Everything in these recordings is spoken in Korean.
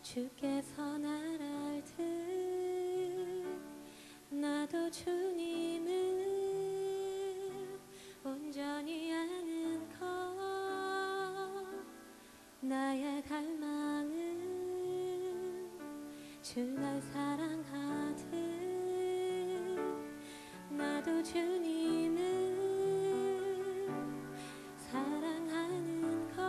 주께서 날 알듯 나도 주님을 온전히 아는 것, 나의 갈망은 주 날 사랑하듯 나도 주님을 사랑하는 것.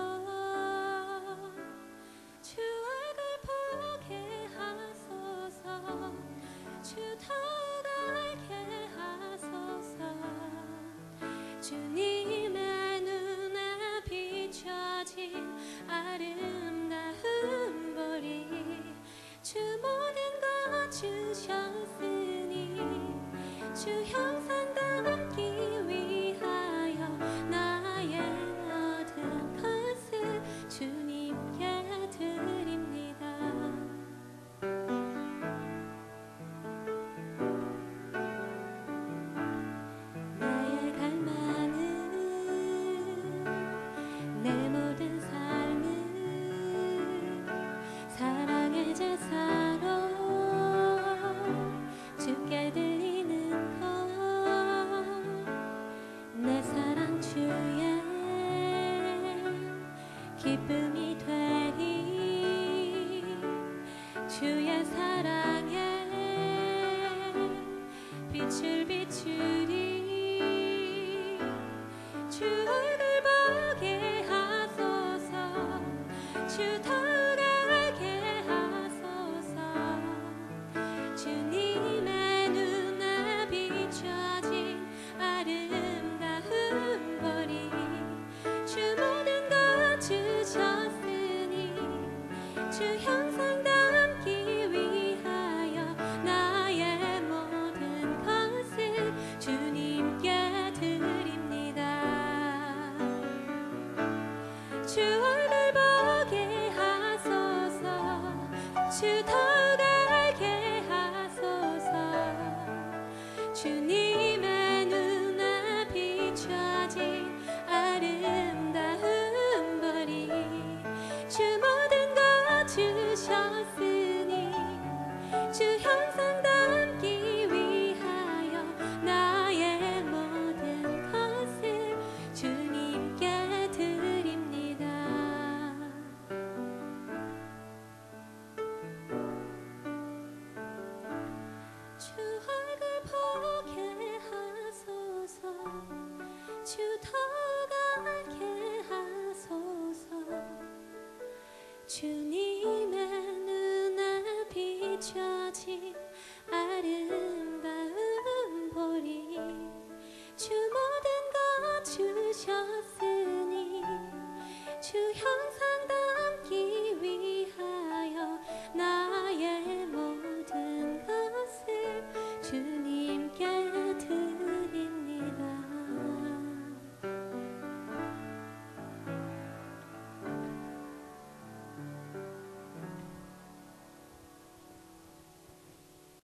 주 얼굴 보게 하소서, 주 더욱 알게 하소서. 주님의 눈에 비춰진 아름다운 보리, 주 모든 것 주셨으니 주 형상 담기 위하여 나의 모든 것을 주님께 드립니다. 나의 갈망은 내 모든 삶은 사랑의 제사로 주께 드리는 것, 내 사랑 주의 기쁨이 되리. 주의 사랑에 빛을 비추리. 주 얼굴 보게 하소서, 주 더욱 알게 하소서. 주님의 눈에 비춰진 아름다운 보리, 주 모든 것 주셨으니 주 형상 담기 위하여 나의 모든 것을 주님께 드립니다. 주 얼굴 보게 하소서, 주 더욱 알게 하소서. 주님의 눈에 비춰진 아름다운 보리, 주 모든 것 주셨으니 주 형상